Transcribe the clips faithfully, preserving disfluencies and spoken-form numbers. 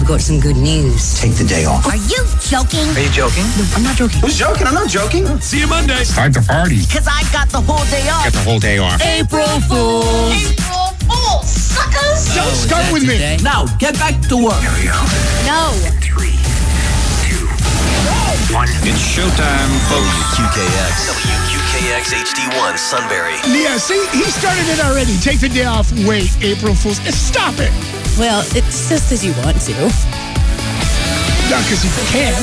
got some good news. Take the day off. Are you joking? Are you joking? No, I'm not joking. Who's joking? I'm not joking. See you Monday. Time to party. Because I got the whole day off. Get the whole day off. April Fools. April Fools, suckers. Don't start with me. Today? Now, get back to work. Here we go. No. Three, two, one. It's showtime, folks. W Q K X. W Q K X H D one, Sunbury. Yeah, see, he started it already. Take the day off. Wait, April Fools. Stop it. Well, it's just because you want to. Not because you can.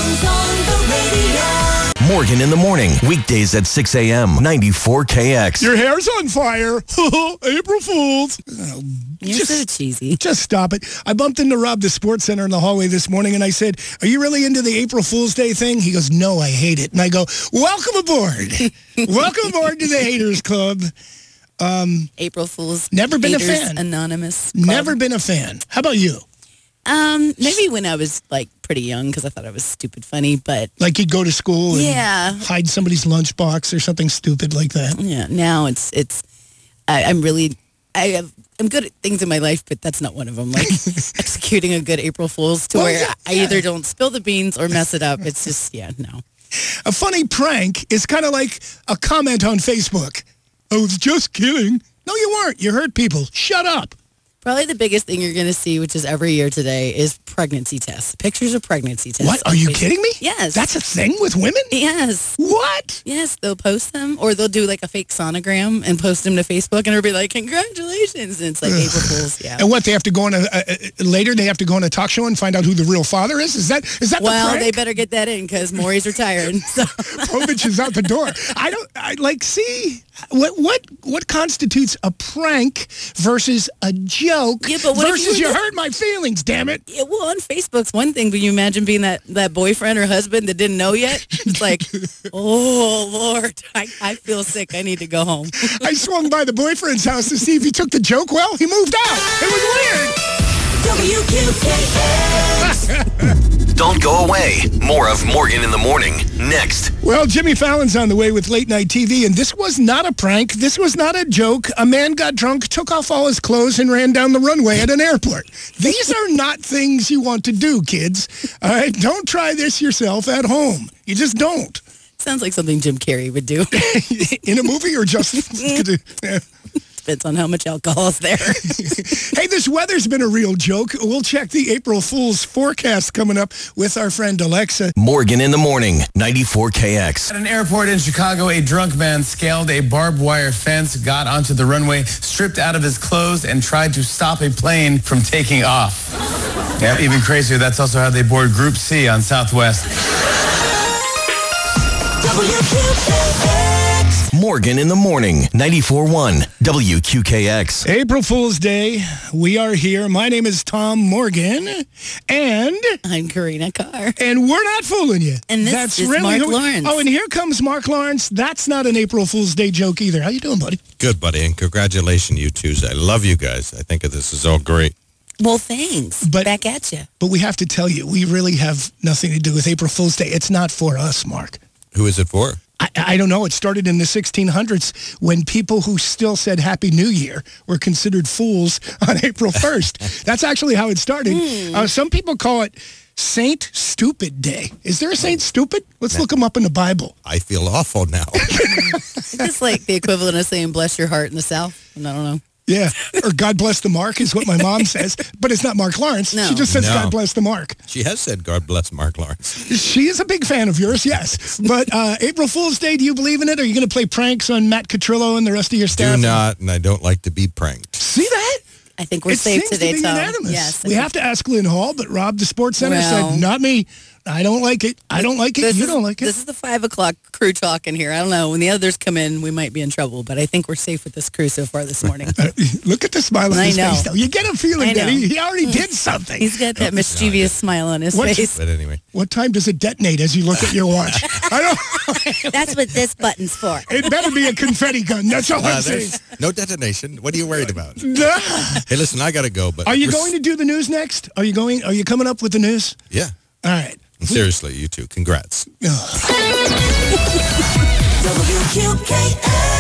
Morgan in the morning. Weekdays at six a.m. ninety-four K X. Your hair's on fire. April Fools. Oh, You're so cheesy. Just stop it. I bumped into Rob, the sports center, in the hallway this morning, and I said, are you really into the April Fool's Day thing? He goes, no, I hate it. And I go, welcome aboard. Welcome aboard to the Haters Club. Um, April Fool's Never been a Haters fan. Anonymous Club. Never been a fan. How about you? Um, maybe when I was like pretty young because I thought I was stupid funny, but Like you'd go to school and yeah, hide somebody's lunchbox or something stupid like that. yeah. Now it's it's I, I'm really I have I'm good at things in my life, but that's not one of them. Like executing a good April Fool's to Well, where yeah, I yeah. either don't spill the beans or mess it up. It's just yeah, no. A funny prank is kind of like a comment on Facebook. I was just kidding. No, you weren't. You hurt people. Shut up. Probably the biggest thing you're going to see, which is every year today, is pregnancy tests. Pictures of pregnancy tests. What? Are on you Facebook. kidding me? Yes. That's a thing with women? Yes. What? Yes, they'll post them, or they'll do like a fake sonogram and post them to Facebook, and everybody like, congratulations, and it's like April Fools, yeah. And what, they have to go on a, uh, later they have to go on a talk show and find out who the real father is? Is that is that Well, the they prank? better get that in because Maury's retired. So. Povich is out the door. I don't, I like, see, what what what constitutes a prank versus a joke Yeah, but what if versus you you were- hurt my feelings, damn it. Yeah, well, on Facebook's one thing, but you imagine being that, that boyfriend or husband that didn't know yet? It's like, oh, Lord, I, I feel sick. I need to go home. I swung by the boyfriend's house to see if he took the joke well. He moved out. It was weird. W Q K X. Don't go away. More of Morgan in the morning. Next. Well, Jimmy Fallon's on the way with late night T V, and this was not a prank. This was not a joke. A man got drunk, took off all his clothes, and ran down the runway at an airport. These are not things you want to do, kids. All right? Don't try this yourself at home. You just don't. Sounds like something Jim Carrey would do. In a movie or just... Yeah. Depends on how much alcohol is there. Hey, this weather's been a real joke. We'll check the April Fool's forecast coming up with our friend Alexa. Morgan in the morning. ninety-four K X. At an airport in Chicago, a drunk man scaled a barbed wire fence, got onto the runway, stripped out of his clothes, and tried to stop a plane from taking off. Yeah, even crazier, that's also how they board Group C on Southwest. W Q K X. Morgan in the morning. ninety-four point one W Q K X. April Fool's Day. We are here. My name is Tom Morgan, and I'm Karina Carr. and we're not fooling you. And this That's is really Mark who- Lawrence. Oh, and here comes Mark Lawrence. That's not an April Fool's Day joke either. How you doing, buddy? Good, buddy, and congratulations, you two. I love you guys. I think this is all great. Well, thanks. But- Back at you. But we have to tell you, we really have nothing to do with April Fool's Day. It's not for us, Mark. Who is it for? I, I don't know. It started in the sixteen hundreds when people who still said Happy New Year were considered fools on April first. That's actually how it started. Hmm. Uh, some people call it Saint Stupid Day. Is there a Saint Stupid? Let's look him up in the Bible. I feel awful now. It's just like the equivalent of saying bless your heart in the South. I don't know. Yeah. Or God bless the Mark is what my mom says. But it's not Mark Lawrence. No. She just says No. God bless the Mark. She has said, God bless Mark Lawrence. She is a big fan of yours, yes. But uh, April Fool's Day, do you believe in it? Are you going to play pranks on Matt Catrillo and the rest of your staff? Do not, and I don't like to be pranked. See that? I think we're It safe seems today, to be Tom. unanimous. Yes. I We think- have to ask Lynn Hall, but Rob, the Sports Center, Well- said, not me. I don't like it. I don't like it. This You is- don't like it. This is the five o'clock crew talking here. I don't know. When the others come in, we might be in trouble, but I think we're safe with this crew so far this morning. Uh, look at the smile on I his know. face, though. You get a feeling I that know. he, he already did something. He's got that mischievous smile on his What's- face. But anyway, What time does it detonate as you look at your watch? I don't. That's what this button's for. It better be a confetti gun. That's all uh, I'm saying. there's no detonation. What are you worried about? Nah. Hey, listen, I got to go, but... Are you going to do the news next? Are you going? Are you coming up with the news? Yeah. All right. Seriously, you two, congrats. Ugh. W Q K X.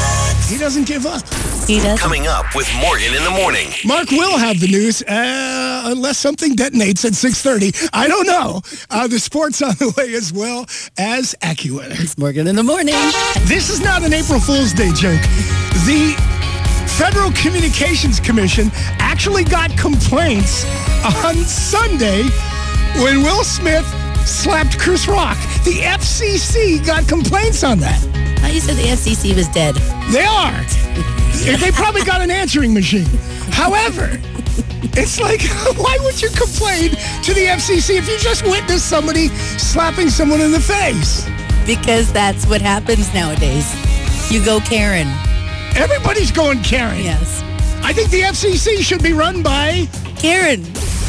He doesn't give up. He does. Coming up with Morgan in the morning. Mark will have the news, uh, unless something detonates at six thirty. I don't know. Uh, the sports on the way as well as AccuWeather. It's Morgan in the morning. This is not an April Fool's Day joke. The Federal Communications Commission actually got complaints on Sunday when Will Smith slapped Chris Rock. The F C C got complaints on that. I you said the F C C was dead. They are. They probably got an answering machine. However, it's like, why would you complain to the F C C if you just witnessed somebody slapping someone in the face? Because that's what happens nowadays. You go Karen. Everybody's going Karen. Yes. I think the F C C should be run by Karen.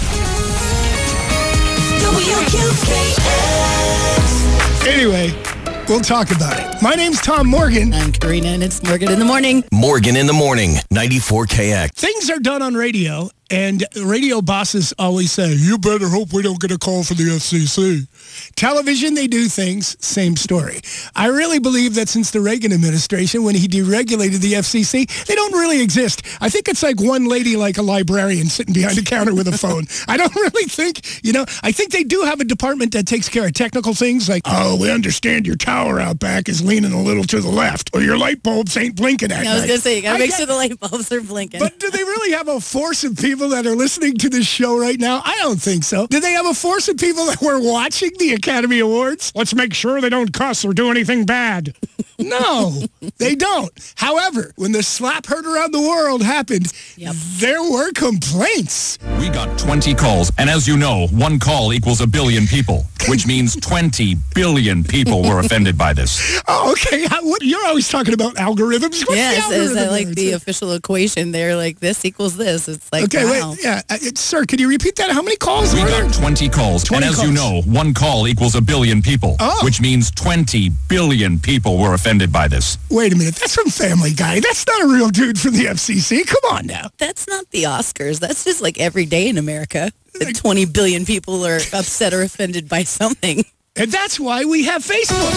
Anyway, we'll talk about it. My name's Tom Morgan. I'm Karina, and it's Morgan in the morning. Morgan in the morning, ninety-four K X. Things are done on radio, and radio bosses always say, you better hope we don't get a call from the F C C. Television, they do things, same story. I really believe that since the Reagan administration, when he deregulated the F C C, they don't really exist. I think it's like one lady like a librarian sitting behind a counter with a phone. I don't really think, you know, I think they do have a department that takes care of technical things like, oh, we understand your tower out back is leaning a little to the left, or your light bulbs ain't blinking at I was night. going to say, you got to I make get- sure the light bulbs are blinking. But do they really have a force of people that are listening to this show right now? I don't think so. Do they have a force of people that were watching the Academy Awards? Let's make sure they don't cuss or do anything bad. No, they don't. However, when the slap heard around the world happened, Yep. there were complaints. We got twenty calls, and as you know, one call equals a billion people, which means twenty billion people were offended by this. Oh, okay. How, what, you're always talking about algorithms. What's yes, the is algorithm that like there? the official equation there? Like this equals this. It's like, Okay, wow. wait. Yeah, uh, sir, could you repeat that? How many calls We were there? got twenty calls, twenty and as you calls. know, one call equals a billion people, Oh. which means twenty billion people were offended by this. Wait a minute. That's from Family Guy. That's not a real dude from the F C C. Come on now. That's not the Oscars. That's just like every day in America. That twenty billion people are upset or offended by something. And that's why we have Facebook.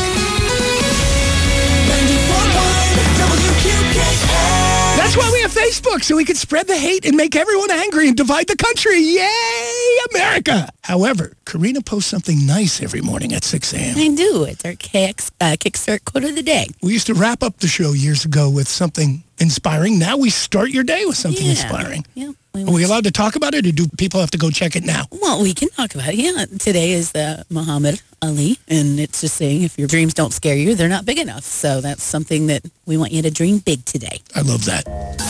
That's why we have Facebook, so we can spread the hate and make everyone angry and divide the country. Yay, America! However, Karina posts something nice every morning at six a.m. I do. It's our K X, uh, Kickstart quote of the day. We used to wrap up the show years ago with something inspiring. Now we start your day with something Yeah. inspiring. Yeah. Are we allowed to talk about it, or do people have to go check it now? Well, we can talk about it. Yeah. Today is uh, Muhammad Ali, and it's just saying if your dreams don't scare you, they're not big enough. So that's something that we want you to dream big today. I love that.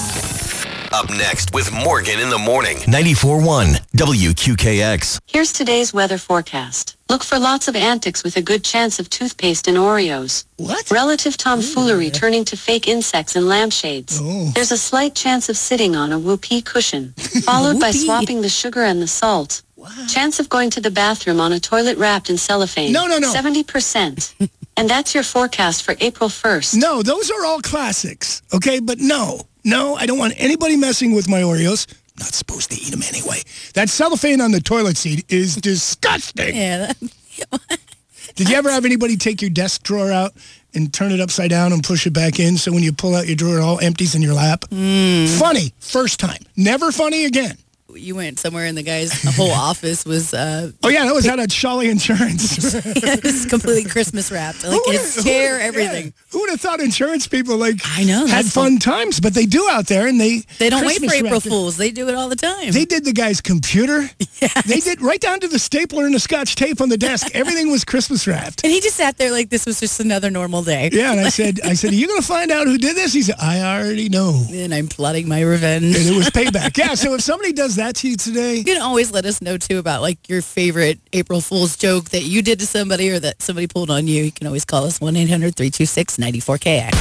Up next with Morgan in the morning, ninety-four point one W Q K X. Here's today's weather forecast. Look for lots of antics with a good chance of toothpaste and Oreos. What? Relative tomfoolery turning to fake insects and lampshades. Oh. There's a slight chance of sitting on a whoopee cushion, followed by Whoopee. swapping the sugar and the salt. Chance of going to the bathroom on a toilet wrapped in cellophane. No, no, no. seventy percent. And that's your forecast for April first. No, those are all classics, okay? But no, no, I don't want anybody messing with my Oreos. Not supposed to eat them anyway. That cellophane on the toilet seat is disgusting. Yeah. Did you ever have anybody take your desk drawer out and turn it upside down and push it back in so when you pull out your drawer, it all empties in your lap? Funny, first time. Never funny again. You went somewhere and the guy's whole office was uh, Oh, yeah, that was out at Shawley Insurance. just completely Christmas wrapped. Like Who his would've- chair, who- everything. yeah. Who would have thought insurance people, like, I know, had that's fun times? But they do out there, and they... They don't wait for Christmas April wrapped it. Fools. They do it all the time. They did the guy's computer. They did right down to the stapler and the Scotch tape on the desk. Everything was Christmas wrapped. and he just sat there like this was just another normal day. Yeah, and I said, I said, are you going to find out who did this? He said, I already know. And I'm plotting my revenge. And it was payback. Yeah, so if somebody does that to you today, You can always let us know, too, about, like, your favorite April Fool's joke that you did to somebody or that somebody pulled on you. You can always call us one eight hundred three two six nine four K X.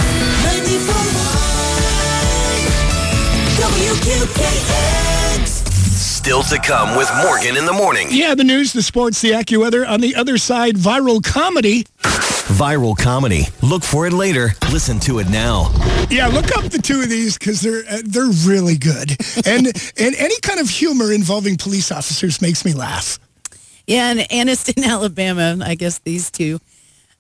Still to come with Morgan in the morning. yeah, the news, the sports, the AccuWeather. On the other side, viral comedy. Viral comedy. Look for it later. Listen to it now. Yeah, look up the two of these because they're uh, they're really good. And and any kind of humor involving police officers makes me laugh. Yeah, in Anniston, Alabama, I guess these two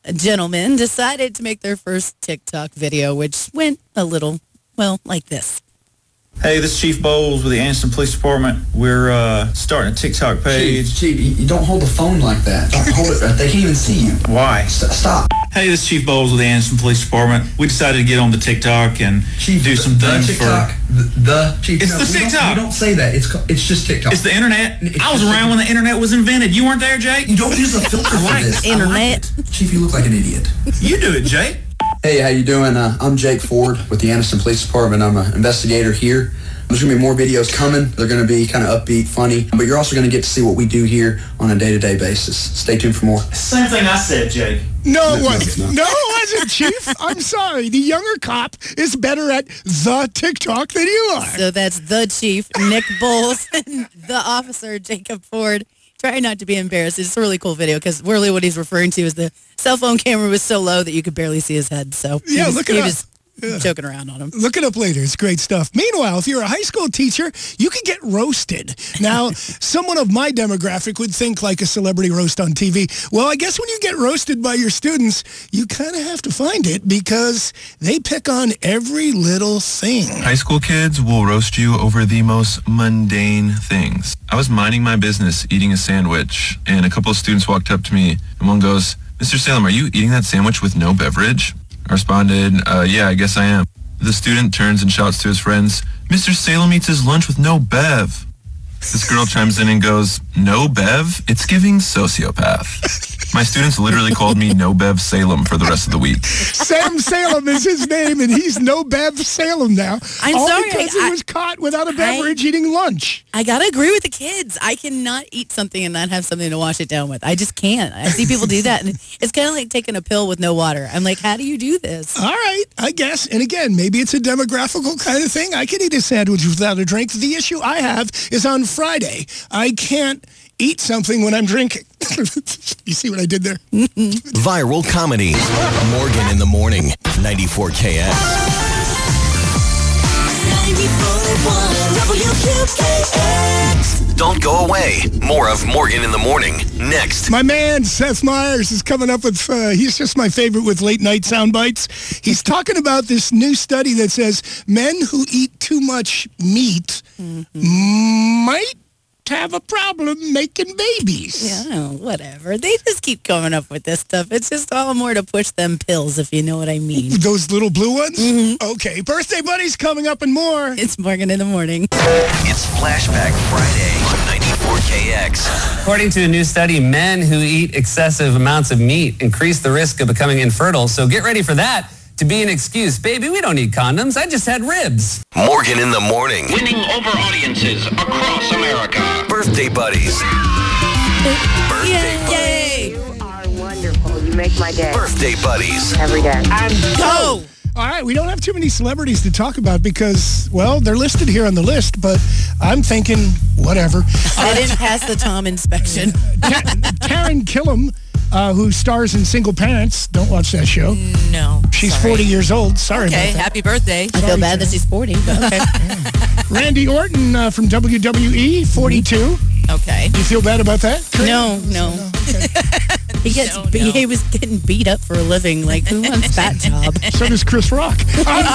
gentlemen decided to make their first TikTok video, which went a little, well, like this. Hey, this is Chief Bowles with the Anderson Police Department. We're uh, starting a TikTok page. Chief, Chief, you don't hold the phone like that. Don't hold it. They can't even see you. Why? S- stop. Hey, this is Chief Bowles with the Anderson Police Department. We decided to get on the TikTok and Chief, do some the, things the TikTok, for... The, the Chief. It's no, the we TikTok. Don't, we don't say that. It's it's just TikTok. It's the internet. It's I was around when the internet was invented. You weren't there, Jake? You don't use a filter for like this. Internet. Like Chief, you look like an idiot. You do it, Jake. Hey, how you doing? Uh, I'm Jake Ford with the Anderson Police Department. I'm an investigator here. There's going to be more videos coming. They're going to be kind of upbeat, funny, but you're also going to get to see what we do here on a day-to-day basis. Stay tuned for more. Same thing I said, Jake. No, it No, wasn't. no. No, it wasn't, Chief. I'm sorry. The younger cop is better at the TikTok than you are. So that's the chief, Nick Bowles, and the officer, Jacob Ford. Try not to be embarrassed. It's a really cool video because really what he's referring to is the cell phone camera was so low that you could barely see his head. So he Yeah, was, look it he up. was joking around on him. Look it up later. It's great stuff. Meanwhile, if you're a high school teacher, you could get roasted. Now, someone of my demographic would think like a celebrity roast on T V. Well, I guess when you get roasted by your students, you kind of have to find it because they pick on every little thing. High school kids will roast you over the most mundane things. I was minding my business eating a sandwich, and a couple of students walked up to me, and one goes, "Mister Salem, are you eating that sandwich with no beverage?" I responded, uh, yeah, I guess I am. The student turns and shouts to his friends, "Mister Salem eats his lunch with no bev." This girl chimes in and goes, "No bev? It's giving sociopath." My students literally called me No Bev Salem for the rest of the week. Sam Salem is his name, and he's No Bev Salem now. I'm all sorry, because I- he I- was caught without a beverage eating lunch. I got to agree with the kids. I cannot eat something and not have something to wash it down with. I just can't. I see people do that, and it's kind of like taking a pill with no water. I'm like, how do you do this? All right, I guess. And again, maybe it's a demographical kind of thing. I can eat a sandwich without a drink. The issue I have is on Friday. I can't eat something when I'm drinking. You see what I did there? Viral comedy. Morgan in the morning. ninety-four K X. Don't go away. More of Morgan in the morning next. My man, Seth Meyers, is coming up with, uh, he's just my favorite with late night sound bites. He's talking about this new study that says men who eat too much meat mm-hmm. might have a problem making babies. Yeah, whatever. They just keep coming up with this stuff. It's just all more to push them pills, if you know what I mean. Those little blue ones? Mm-hmm. Okay, birthday buddies coming up and more. It's Morgan in the morning. It's Flashback Friday on ninety-four K X. According to a new study, men who eat excessive amounts of meat increase the risk of becoming infertile. So get ready for that to be an excuse. Baby, we don't need condoms. I just had ribs. Morgan in the morning. Winning over audiences across America. Birthday buddies. Birthday Yay! You are wonderful. You make my day. Birthday buddies. Every day. Go! All right, we don't have too many celebrities to talk about because, well, they're listed here on the list, but I'm thinking, whatever. I didn't pass the Tom inspection. Ta- Taryn Killam, uh, who stars in Single Parents. Don't watch that show. No. She's sorry. forty years old. Sorry Okay, about that. happy birthday. I feel bad that she's forty, but okay. Randy Orton uh, from W W E, forty-two. Okay. You feel bad about that? No, no. He gets No, be- no. he was getting beat up for a living. Like, who wants that job? So does Chris Rock. Um,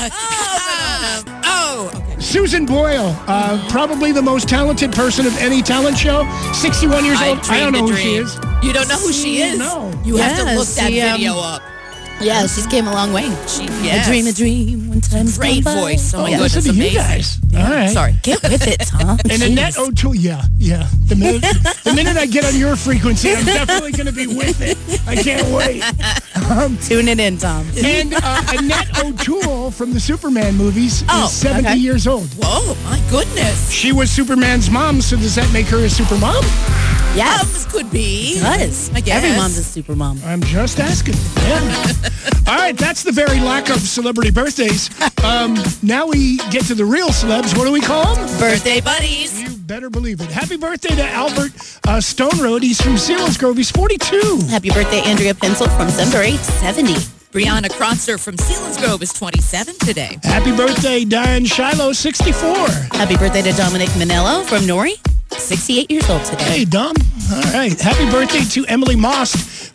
Oh, okay. Susan Boyle, uh, probably the most talented person of any talent show. sixty-one years I old. I don't know dreamed who a she dream. is. You don't know who she is? No. You have to Yeah, look that she, um, video up. Yeah, she's came a long way. She, A yes. dream, a dream. One time's Great gone by. voice. Oh, my yeah. goodness, Listen to you amazing. guys. All right. Sorry. Get with it, Tom. And Jeez. Annette O'Toole, yeah, yeah. The minute, the minute I get on your frequency, I'm definitely going to be with it. I can't wait. Um, Tune it in, Tom. and uh, Annette O'Toole from the Superman movies Oh, is seventy okay. years old. Whoa, my goodness. She was Superman's mom, so does that make her a super mom? Yes. Um, could be. It does. I guess. Every mom's a super mom. I'm just asking. Yeah. All right, that's the very lack of celebrity birthdays. Um, now we get to the real celebs. What do we call them? Birthday buddies. You better believe it. Happy birthday to Albert uh, Stone Road. He's from Selinsgrove. He's forty-two. Happy birthday, Andrea Pencil from Sunbury, seventy. Brianna Kronzer from Selinsgrove is twenty-seven today. Happy birthday, Diane Shiloh, sixty-four. Happy birthday to Dominic Manello from Nori, sixty-eight years old today. Hey, Dom. All right. Happy birthday to Emily Most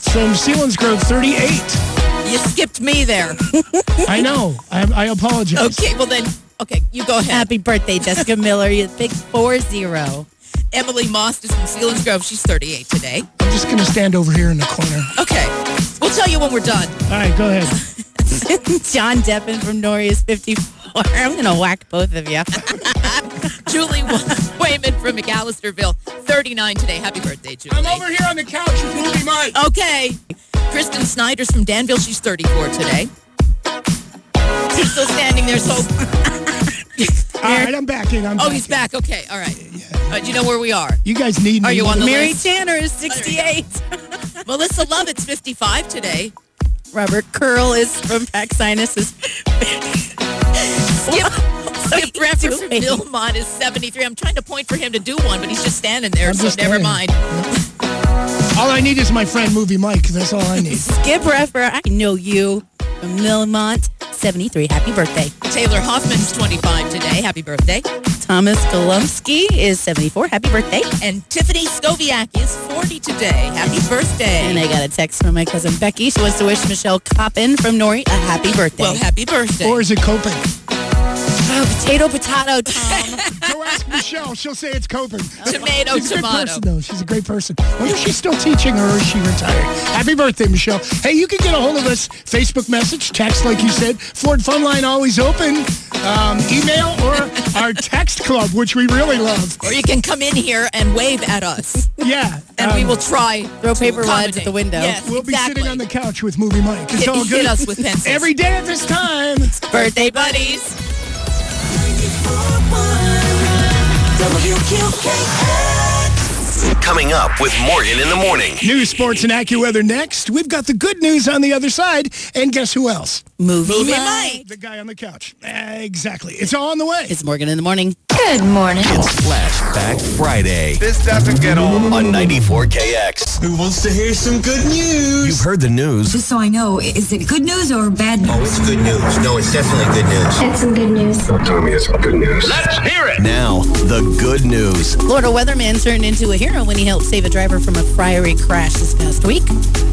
from Selinsgrove, thirty-eight. You skipped me there. I know. I, I apologize. Okay, well then, okay, you go ahead. Happy birthday, Jessica Miller. You big four zero. Emily Most is from Selinsgrove. She's thirty-eight today. I'm just going to stand over here in the corner. Okay. We'll tell you when we're done. All right, go ahead. John Deppen from Nori is fifty-four. I'm going to whack both of you. Julie Wayman from McAllisterville, thirty-nine today. Happy birthday, Julie. I'm over here on the couch with Movie Mike. Okay. Kristen Snyder's from Danville. She's thirty-four today. He's still standing there, so... All right, I'm back in. I'm oh, back he's in. back. Okay, all right. All right. Do you know where we are? You guys need me. Are you on the Mary list? Tanner is sixty-eight. Melissa Lovett's fifty-five today. Robert Curl is from Pack Sinus is Skip, Skip Breffer from Millmont is seventy-three. I'm trying to point for him to do one, but he's just standing there, I'm so just never standing. mind. All I need is my friend Movie Mike. That's all I need. Skip Reffer. I know you from Millmont, seventy-three. Happy birthday. Taylor Hoffman's twenty-five today. Happy birthday. Thomas Golumsky is seventy-four. Happy birthday. And Tiffany Skoviaki is forty today. Happy birthday. And I got a text from my cousin Becky. She wants to wish Michelle Coppin from Nori a happy birthday. Well, happy birthday. Or is it Copen? Oh, potato, potato, Tom. Go ask Michelle. She'll say it's Copen. Tomato, She's a great tomato. person, though. She's a great person. Wonder if she's still teaching or is she retired? Happy birthday, Michelle. Hey, you can get a hold of us. Facebook message, text, like you said. Ford Fun Line always open. Um, email or our text club, which we really love. Or you can come in here and wave at us. Yeah. And um, we will try Throw to paper wads accommodate. at the window. Yes, We'll exactly. be sitting on the couch with Movie Mike. It's Hit- all good. hit us with pencils. Every day at this time. Birthday buddies. W Q K X. Coming up with Morgan in the morning. News, sports, and AccuWeather next. We've got the good news on the other side. And guess who else? Movie, Movie Mike. Mike. The guy on the couch. Exactly. It's all on the way. It's Morgan in the morning. Good morning. It's Flashback Friday This doesn't get old. on ninety-four K X. Who wants to hear some good news? You've heard the news. Just so I know, is it good news or bad news? Oh, it's good news. No, it's definitely good news. It's some good news. Tommy, it's good news. Let's hear it. Now, the good news. Florida weatherman turned into a hero when he helped save a driver from a priory crash this past week.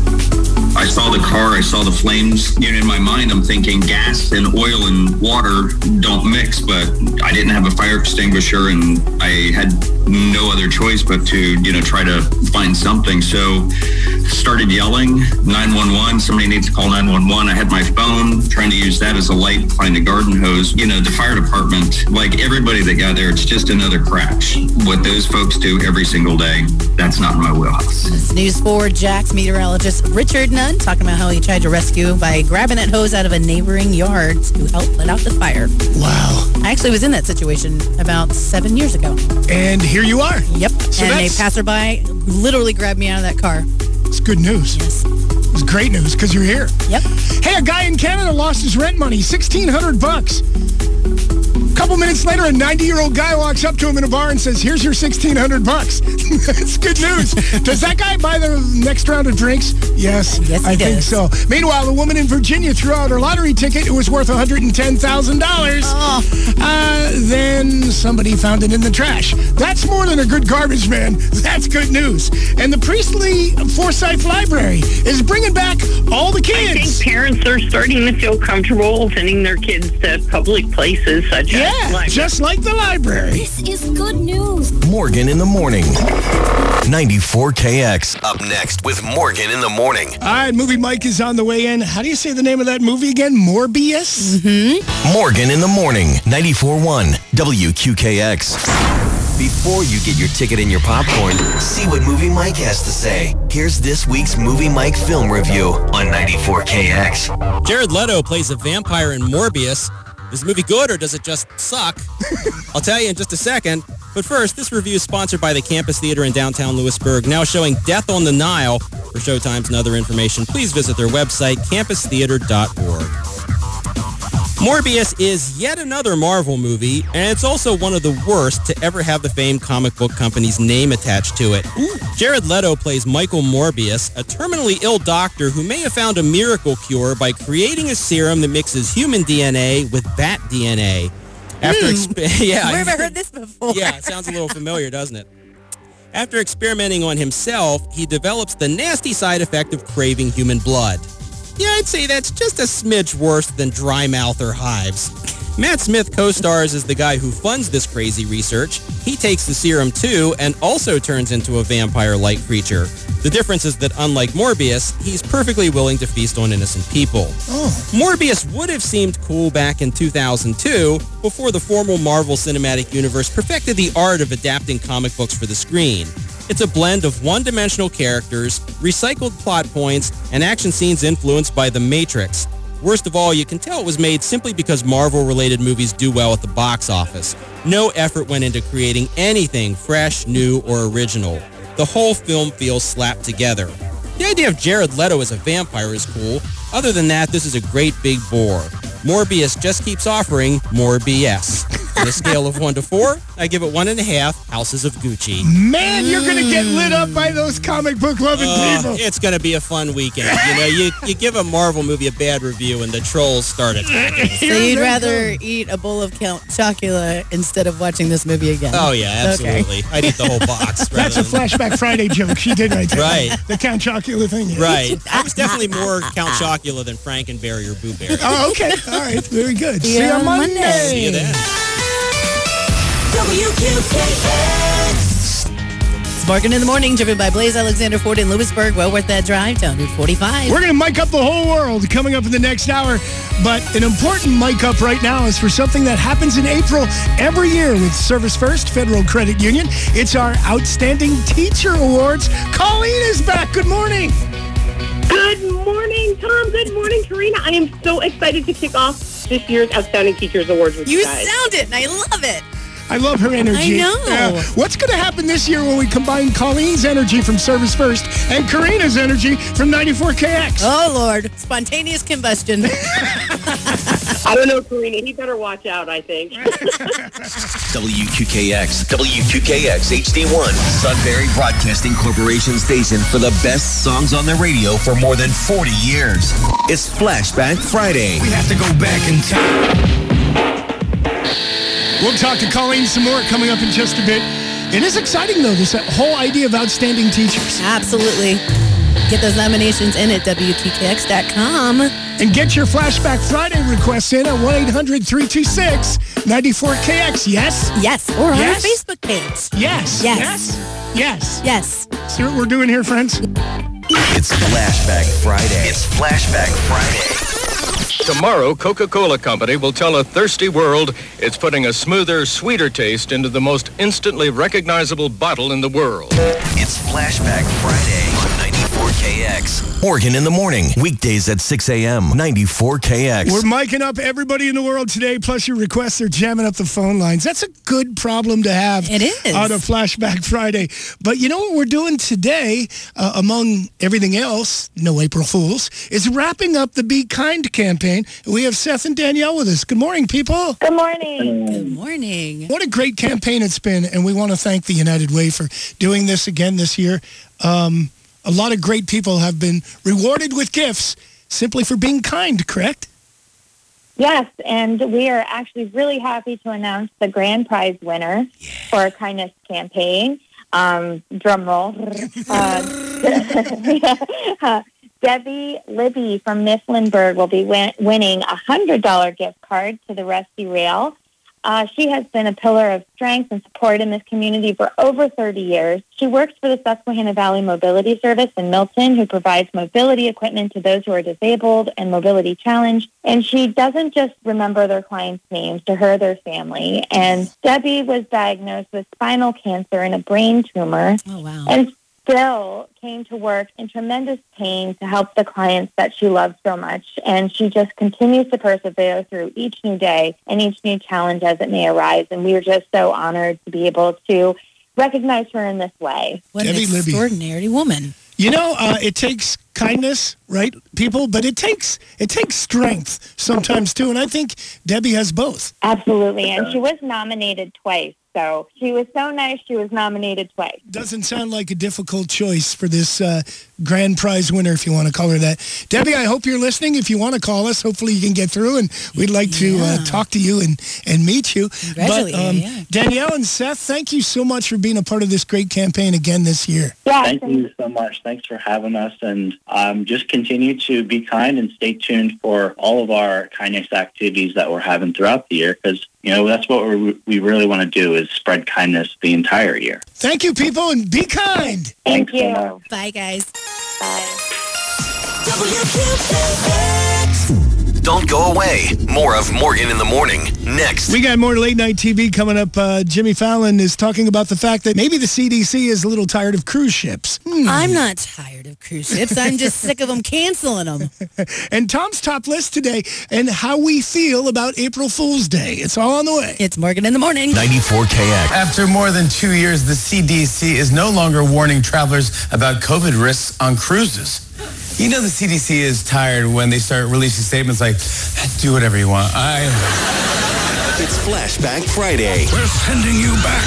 I saw the car, I saw the flames. You know, in my mind, I'm thinking gas and oil and water don't mix, but I didn't have a fire extinguisher and I had no other choice but to, you know, try to find something. So started yelling, nine one one, somebody needs to call nine one one. I had my phone, trying to use that as a light to find a garden hose. You know, the fire department, like everybody that got there, it's just another crash. What those folks do every single day, that's not my wheelhouse. This News four Jack's meteorologist Richard Nunn talking about how he tried to rescue by grabbing that hose out of a neighboring yard to help put out the fire. Wow. I actually was in that situation about seven years ago. And here you are. Yep. So and a that's- passerby literally grabbed me out of that car. It's good news. Yes. It's great news because you're here. Yep. Hey, a guy in Canada lost his rent money, sixteen hundred bucks. A couple minutes later, a ninety-year-old guy walks up to him in a bar and says, here's your sixteen hundred bucks. It's good news. Does that guy buy the next round of drinks? Yes, Yes, he I think does. so. Meanwhile, a woman in Virginia threw out her lottery ticket. It was worth one hundred ten thousand dollars. Oh. Uh, then somebody found it in the trash. That's more than a good garbage man. That's good news. And the Priestley Forsyth Library is bringing back all the kids. I think parents are starting to feel comfortable sending their kids to public places such Yeah, as libraries. just like the library. This is good news. Morgan in the morning. ninety-four K X. Up next with Morgan in the morning. All right, Movie Mike is on the way in. How do you say the name of that movie again? Morbius? Mm-hmm. Morgan in the morning. ninety-four point one W Q K X. Before you get your ticket and your popcorn, see what Movie Mike has to say. Here's this week's Movie Mike film review on ninety-four K X. Jared Leto plays a vampire in Morbius. Is the movie good or does it just suck? I'll tell you in just a second. But first, this review is sponsored by the Campus Theater in downtown Lewisburg, now showing Death on the Nile. For showtimes and other information, please visit their website, campus theater dot org. Morbius is yet another Marvel movie, and it's also one of the worst to ever have the famed comic book company's name attached to it. Jared Leto plays Michael Morbius, a terminally ill doctor who may have found a miracle cure by creating a serum that mixes human D N A with bat D N A. After Hmm. exp- yeah, Where have I heard this before? yeah, it sounds a little familiar, doesn't it? After experimenting on himself, he develops the nasty side effect of craving human blood. Yeah, I'd say that's just a smidge worse than dry mouth or hives. Matt Smith co-stars as the guy who funds this crazy research. He takes the serum too and also turns into a vampire-like creature. The difference is that unlike Morbius, he's perfectly willing to feast on innocent people. Oh. Morbius would have seemed cool back in two thousand two, before the formal Marvel Cinematic Universe perfected the art of adapting comic books for the screen. It's a blend of one-dimensional characters, recycled plot points, and action scenes influenced by The Matrix. Worst of all, you can tell it was made simply because Marvel-related movies do well at the box office. No effort went into creating anything fresh, new, or original. The whole film feels slapped together. The idea of Jared Leto as a vampire is cool. Other than that, this is a great big bore. Morbius just keeps offering more B S. On a scale of one to four, I give it one and a half Houses of Gucci. Man, you're going to get lit up by those comic book loving Uh, people. it's going to be a fun weekend. You know, you, you give a Marvel movie a bad review and the trolls start attacking. So you'd rather eat a bowl of Count Chocula instead of watching this movie again? Oh, yeah, absolutely. Okay. I'd eat the whole box. That's a Flashback Friday joke she did right there. Right. The Count Chocula thing. Right. I was definitely more Count Chocula than Frankenberry or Boo Berry. Oh, okay. All right. Very good. See See you you on on Monday. Monday. See you then. W Q K X. It's Morgan in the Morning, driven by Blaze Alexander Ford in Lewisburg. Well worth that drive to Route forty-five. We're going to mic up the whole world coming up in the next hour. But an important mic up right now is for something that happens in April every year with Service First Federal Credit Union. It's our Outstanding Teacher Awards. Colleen is back. Good morning. Good morning, Tom. Good morning, Karina. I am so excited to kick off this year's Outstanding Teachers Awards with you You guys. sound it, and I love it. I love her energy. I know. Uh, what's going to happen this year when we combine Colleen's energy from Service First and Karina's energy from ninety-four K X? Oh, Lord. Spontaneous combustion. I don't know, Karina. He better watch out, I think. W Q K X, W Q K X H D one, Sunbury Broadcasting Corporation station for the best songs on the radio for more than forty years. It's Flashback Friday. We have to go back in time. We'll talk to Colleen some more coming up in just a bit. It is exciting, though, this whole idea of outstanding teachers. Absolutely. Get those nominations in at W Q K X dot com. And get your Flashback Friday requests in at one eight hundred three two six nine four K X. Yes? Yes, or on Yes? our Facebook page. Yes. Yes. Yes. Yes. See what we're doing here, friends? It's Flashback Friday. It's Flashback Friday. Tomorrow, Coca-Cola Company will tell a thirsty world it's putting a smoother, sweeter taste into the most instantly recognizable bottle in the world. It's Flashback Friday on ninety-four K X. Morgan in the Morning, weekdays at six a.m. ninety-four K X. We're miking up everybody in the world today, plus your requests are jamming up the phone lines. That's a good problem to have. It is. On a Flashback Friday. But you know what we're doing today, uh, among everything else, no April Fools, is wrapping up the Be Kind campaign. We have Seth and Danielle with us. Good morning, people. Good morning. Good morning. What a great campaign it's been, and we want to thank the United Way for doing this again this year. Um, a lot of great people have been rewarded with gifts simply for being kind, correct? Yes, and we are actually really happy to announce the grand prize winner yeah. for our kindness campaign. Um, drum roll. uh, Debbie Libby from Mifflinburg will be win- winning a one hundred dollars gift card to the Rusty Rail. Uh, she has been a pillar of strength and support in this community for over thirty years. She works for the Susquehanna Valley Mobility Service in Milton, who provides mobility equipment to those who are disabled and mobility challenged. And she doesn't just remember their clients' names. To her, their family. And Debbie was diagnosed with spinal cancer and a brain tumor. Oh, wow. And still came to work in tremendous pain to help the clients that she loves so much. And she just continues to persevere through each new day and each new challenge as it may arise. And we are just so honored to be able to recognize her in this way. What an Debbie Libby. extraordinary woman. You know, uh, it takes kindness, right, people? But it takes it takes strength sometimes, too. And I think Debbie has both. Absolutely. And she was nominated twice So she was so nice, she was nominated twice. Doesn't sound like a difficult choice for this uh, grand prize winner, if you want to call her that. Debbie, I hope you're listening. If you want to call us, hopefully you can get through, and we'd like to Yeah. uh, talk to you and, and meet you. Congratulate but, um, you, yeah. Danielle and Seth, thank you so much for being a part of this great campaign again this year. Thank you so much. Thanks for having us. And um, just continue to be kind and stay tuned for all of our kindness activities that we're having throughout the year, because, you know, that's what we're, we really want to do, is spread kindness the entire year. Thank you, people, and be kind. Thank you. So much. Bye, guys. Don't go away. More of Morgan in the Morning next. We got more late night T V coming up. Uh, Jimmy Fallon is talking about the fact that maybe the C D C is a little tired of cruise ships. Hmm. I'm not tired of cruise ships. I'm just sick of them canceling them. And Tom's top list today, and how we feel about April Fool's Day. It's all on the way. It's Morgan in the Morning. ninety-four K X. After more than two years, the C D C is no longer warning travelers about COVID risks on cruises. You know the C D C is tired when they start releasing statements like, do whatever you want. I... It's Flashback Friday. We're sending you back.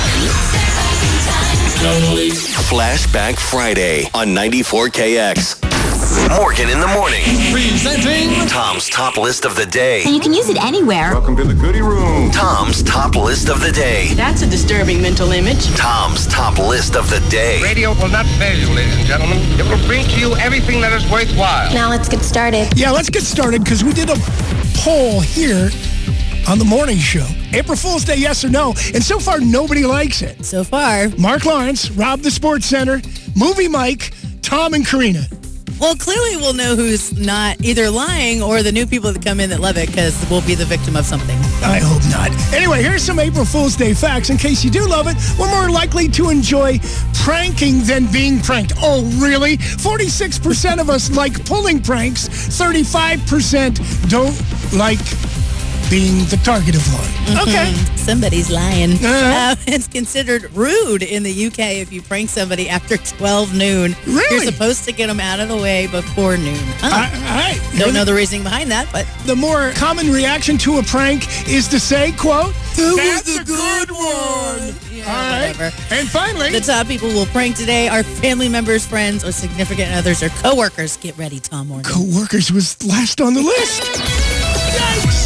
Flashback Friday on ninety-four K X. Morgan in the Morning. Presenting Tom's top list of the day. You can use it anywhere. Welcome to the goodie room. Tom's top list of the day. That's a disturbing mental image. Tom's top list of the day. Radio will not fail you, ladies and gentlemen. It will bring to you everything that is worthwhile. Now let's get started. Yeah, let's get started, because we did a poll here on the morning show. April Fool's Day, yes or no? And so far, nobody likes it. So far. Mark Lawrence, Rob the Sports Center, Movie Mike, Tom and Karina. Well, clearly we'll know who's not either lying or the new people that come in that love it, because we'll be the victim of something. I hope not. Anyway, here's some April Fool's Day facts. In case you do love it, we're more likely to enjoy pranking than being pranked. Oh, really? forty-six percent of us like pulling pranks. thirty-five percent don't like being the target of one. Okay. Somebody's lying. Uh-huh. Uh, it's considered rude in the U K if you prank somebody after twelve noon. Really? You're supposed to get them out of the way before noon. All right. Don't know the reasoning behind that, but The more common reaction to a prank is to say, quote, "That's a good one." yeah, All right. whatever. And finally, The top people we'll prank today are family members, friends, or significant others, or coworkers. Get ready, Tom Morgan. co-workers was last on the list. Yikes.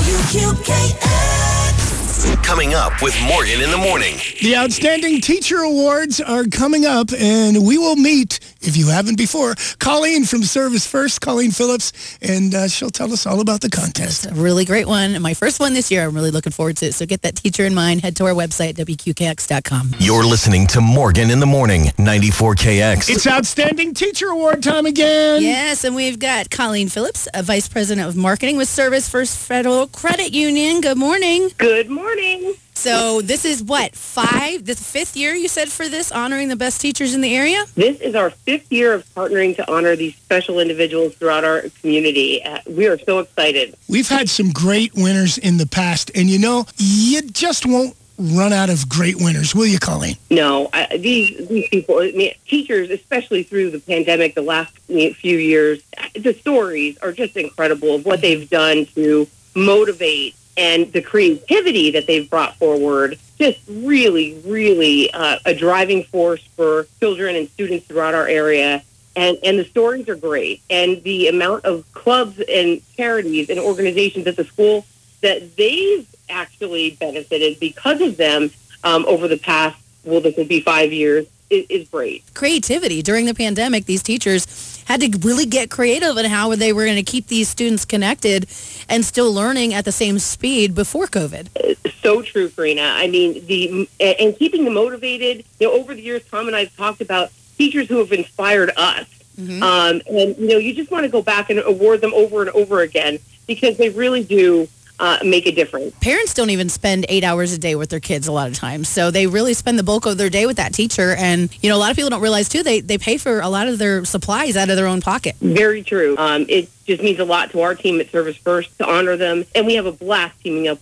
Coming up with Morgan in the Morning. The Outstanding Teacher Awards are coming up, and we will meet, if you haven't before, Colleen from Service First, Colleen Phillips, and uh, she'll tell us all about the contest. A really great one. My first one this year. I'm really looking forward to it. So get that teacher in mind. Head to our website, W Q K X dot com. You're listening to Morgan in the Morning, ninety-four K X. It's Outstanding Teacher Award time again. Yes, and we've got Colleen Phillips, a Vice President of Marketing with Service First Federal Credit Union. Good morning. Good morning. So this is what, five, the fifth year you said for this, honoring the best teachers in the area? This is our fifth year of partnering to honor these special individuals throughout our community. Uh, we are so excited. We've had some great winners in the past, and you know, you just won't run out of great winners, will you, Colleen? No, I, these these people, I mean, teachers, especially through the pandemic, the last few years, the stories are just incredible of what they've done to motivate, and the creativity that they've brought forward, just really, really uh, a driving force for children and students throughout our area. And, and the stories are great. And the amount of clubs and charities and organizations at the school that they've actually benefited because of them um, over the past, well, this will be five years, is, is great. Creativity. During the pandemic, these teachers had to really get creative in how they were going to keep these students connected and still learning at the same speed before COVID. So true, Karina. I mean, the and keeping them motivated. You know, over the years, Tom and I have talked about teachers who have inspired us. Mm-hmm. Um, and, you know, you just want to go back and award them over and over again because they really do Uh, make a difference. Parents don't even spend eight hours a day with their kids a lot of times. So they really spend the bulk of their day with that teacher. And, you know, a lot of people don't realize, too, they, they pay for a lot of their supplies out of their own pocket. Very true. Um, it just means a lot to our team at Service First to honor them. And we have a blast teaming up with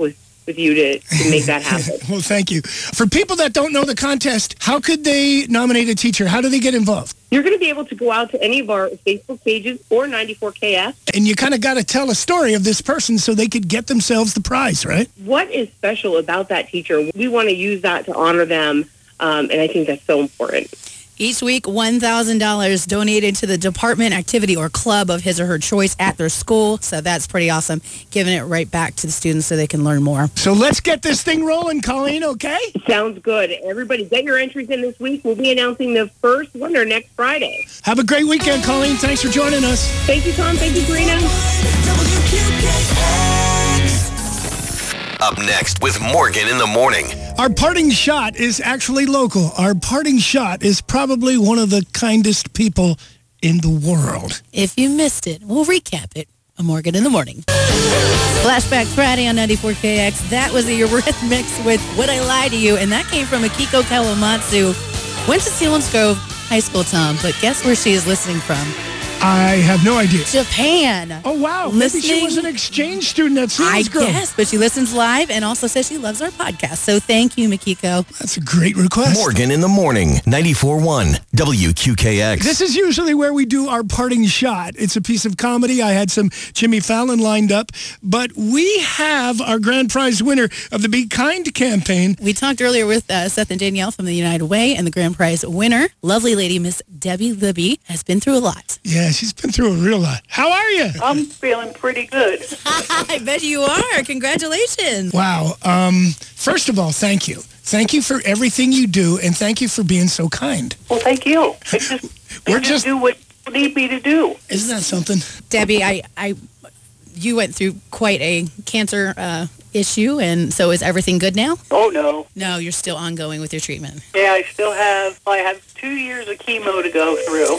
with you to, to make that happen. Well, thank you. For people that don't know the contest, how could they nominate a teacher? How do they get involved? You're going to be able to go out to any of our Facebook pages or ninety-four K S. And you kind of got to tell a story of this person so they could get themselves the prize, right? What is special about that teacher? We want to use that to honor them, um, and I think that's so important. Each week, one thousand dollars donated to the department, activity, or club of his or her choice at their school. So that's pretty awesome, giving it right back to the students so they can learn more. So let's get this thing rolling, Colleen, okay? Sounds good. Everybody get your entries in this week. We'll be announcing the first winner next Friday. Have a great weekend, Colleen. Thanks for joining us. Thank you, Tom. Thank you, Karina. Up next with Morgan in the morning. Our parting shot is actually local. Our parting shot is probably one of the kindest people in the world. If you missed it, we'll recap it on Morgan in the Morning. Flashback Friday on ninety-four K X. That was the Eurythmics with Would I Lie to You? And that came from Akiko Kawamatsu. Went to Selinsgrove High School, Tom, but guess where she is listening from? I have no idea. Japan. Oh, wow. Maybe she was an exchange student at Selinsgrove. I guess, but she listens live and also says she loves our podcast. So thank you, Makiko. That's a great request. Morgan in the morning, ninety-four point one W Q K X. This is usually where we do our parting shot. It's a piece of comedy. I had some Jimmy Fallon lined up, but we have our grand prize winner of the Be Kind campaign. We talked earlier with uh, Seth and Danielle from the United Way, and the grand prize winner, lovely lady Miss Debbie Libby, has been through a lot. Yeah, she's been through a real lot. How are you? I'm feeling pretty good. I bet you are. Congratulations. Wow. Um, first of all, thank you. Thank you for everything you do, and thank you for being so kind. Well, thank you. I just, I We're just, just do what you need me to do. Isn't that something? Debbie, I, I, you went through quite a cancer uh, issue, and so is everything good now? Oh, no. No, you're still ongoing with your treatment. Yeah, I still have, I have two years of chemo to go through.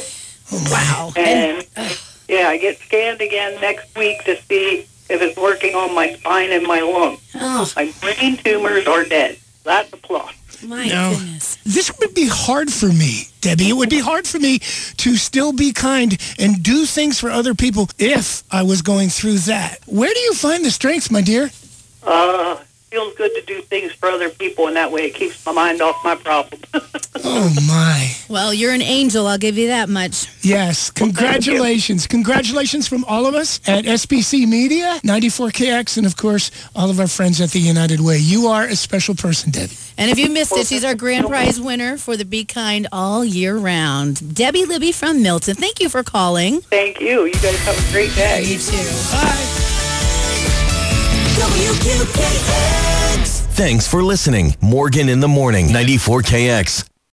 Wow. And, yeah, I get scanned again next week to see if it's working on my spine and my lungs. Oh. My brain tumors are dead. That's a plus. My Now, goodness. this would be hard for me, Debbie. It would be hard for me to still be kind and do things for other people if I was going through that. Where do you find the strength, my dear? Uh, feels good to do things for other people, and that way it keeps my mind off my problems. Oh, my. Well, you're an angel. I'll give you that much. Yes, congratulations. Congratulations from all of us at S B C Media, ninety-four K X, and, of course, all of our friends at the United Way. You are a special person, Debbie. And if you missed it, she's our grand prize winner for the Be Kind all year round. Debbie Libby from Milton. Thank you for calling. Thank you. You guys have a great day. You too. Bye. W Q K X. Thanks for listening. Morgan in the morning, ninety-four K X.